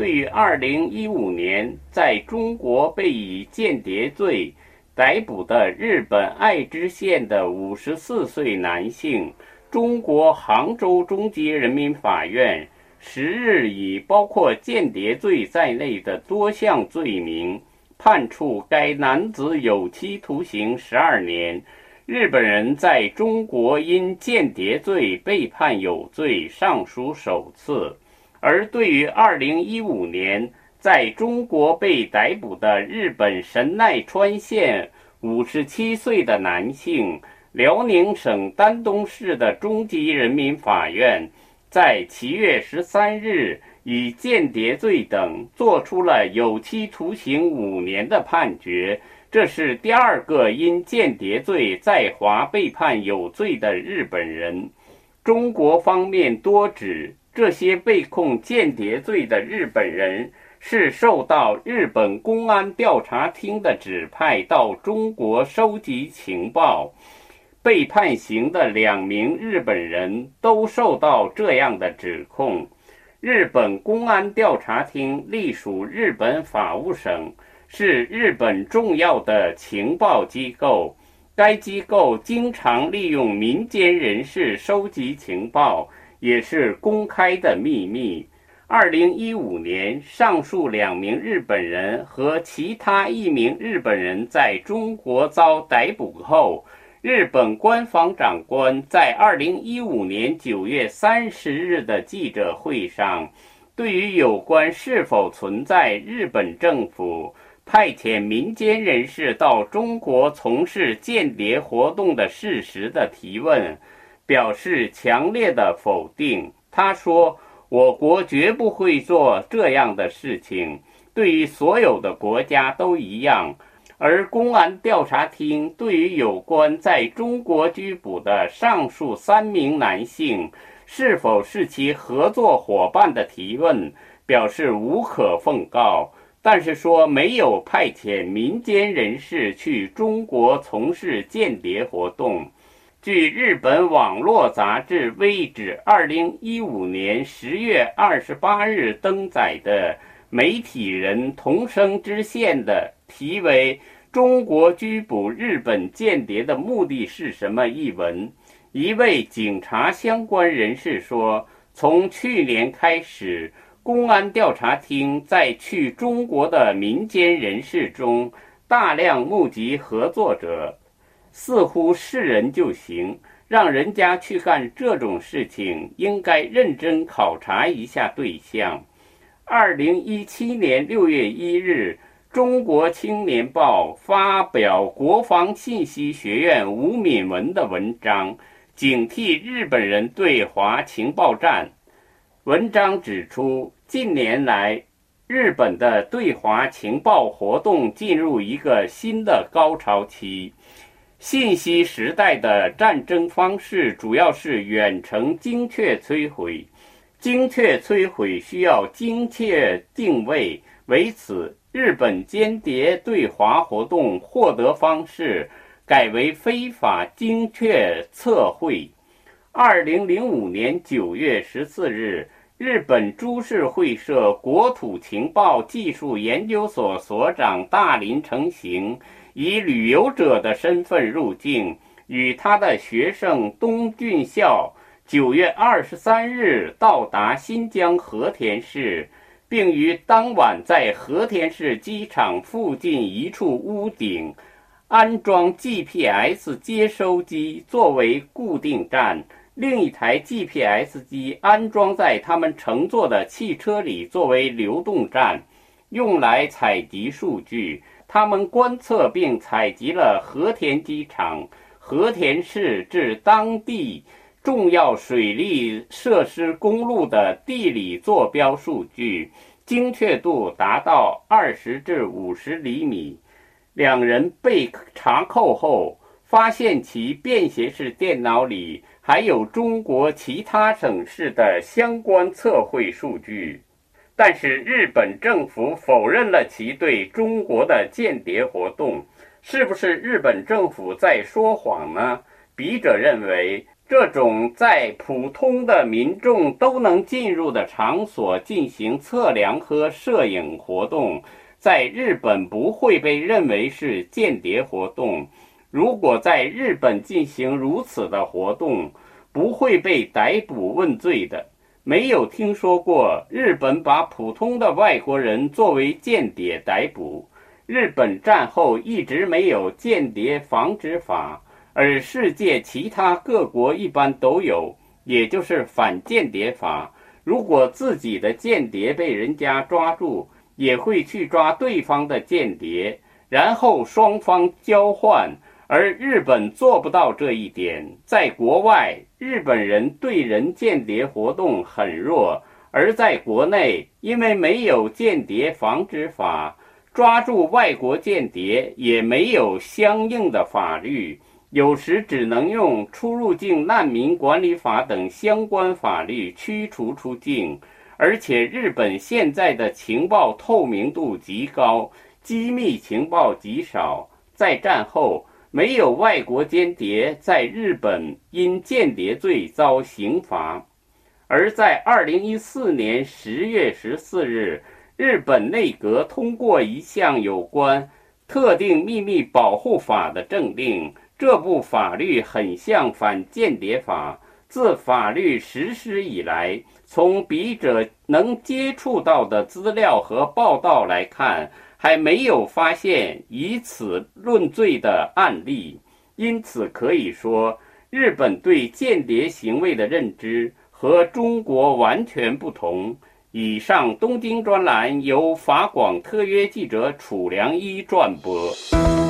对于2015年在中国被以间谍罪逮捕的日本爱知县的54岁男性，中国杭州中级人民法院10日以包括间谍罪在内的多项罪名，判处该男子有期徒刑12年。日本人在中国因间谍罪被判有罪，尚属首次。而对于2015年在中国被逮捕的日本神奈川县57岁的男性，辽宁省丹东市的中级人民法院在7月13日以间谍罪等作出了有期徒刑5年的判决。这是第二个因间谍罪在华被判有罪的日本人。中国方面多指，这些被控间谍罪的日本人是受到日本公安调查厅的指派到中国收集情报。被判刑的2名日本人都受到这样的指控。日本公安调查厅隶属日本法务省，是日本重要的情报机构。该机构经常利用民间人士收集情报，也是公开的秘密。2015年，上述2名日本人和其他1名日本人在中国遭逮捕后，日本官方长官在2015年9月30日的记者会上，对于有关是否存在日本政府派遣民间人士到中国从事间谍活动的事实的提问，表示强烈的否定。他说，我国绝不会做这样的事情，对于所有的国家都一样。而公安调查厅对于有关在中国拘捕的上述3名男性是否是其合作伙伴的提问，表示无可奉告，但是说没有派遣民间人士去中国从事间谍活动。据日本网络杂志《微指》2015年10月28日登载的媒体人同生之线的题为中国拘捕日本间谍的目的是什么一文，一位警察相关人士说，从去年开始，公安调查厅在去中国的民间人士中大量募集合作者，似乎是人就行，让人家去干这种事情，应该认真考察一下对象。2017年6月1日，中国青年报发表国防信息学院吴敏文的文章，警惕日本人对华情报战。文章指出，近年来日本的对华情报活动进入一个新的高潮期。信息时代的战争方式主要是远程精确摧毁，精确摧毁需要精确定位，为此日本间谍对华活动获得方式改为非法精确测绘。2005年9月14日，日本株式会社国土情报技术研究所所长大林成行以旅游者的身份入境，与他的学生东俊孝9月23日到达新疆和田市，并于当晚在和田市机场附近一处屋顶安装 GPS 接收机作为固定站，另一台 GPS 机安装在他们乘坐的汽车里作为流动站，用来采集数据。他们观测并采集了和田机场、和田市至当地重要水利设施公路的地理坐标数据，精确度达到20至50厘米。2人被查扣后，发现其便携式电脑里还有中国其他省市的相关测绘数据，但是日本政府否认了其对中国的间谍活动。是不是日本政府在说谎呢？笔者认为， 这种在普通的民众都能进入的场所进行测量和摄影活动，在日本不会被认为是间谍活动。如果在日本进行如此的活动，不会被逮捕问罪的。没有听说过日本把普通的外国人作为间谍逮捕。日本战后一直没有间谍防止法，而世界其他各国一般都有，也就是反间谍法。如果自己的间谍被人家抓住，也会去抓对方的间谍，然后双方交换。而日本做不到这一点，在国外，日本人对人间谍活动很弱，而在国内，因为没有间谍防止法，抓住外国间谍也没有相应的法律，有时只能用出入境难民管理法等相关法律驱逐出境。而且日本现在的情报透明度极高，机密情报极少，在战后没有外国间谍在日本因间谍罪遭刑罚。而在2014年10月14日，日本内阁通过一项有关特定秘密保护法的政令，这部法律很像反间谍法。自法律实施以来，从笔者能接触到的资料和报道来看，还没有发现以此论罪的案例。因此可以说，日本对间谍行为的认知和中国完全不同。以上东京专栏由法广特约记者楚良一撰播。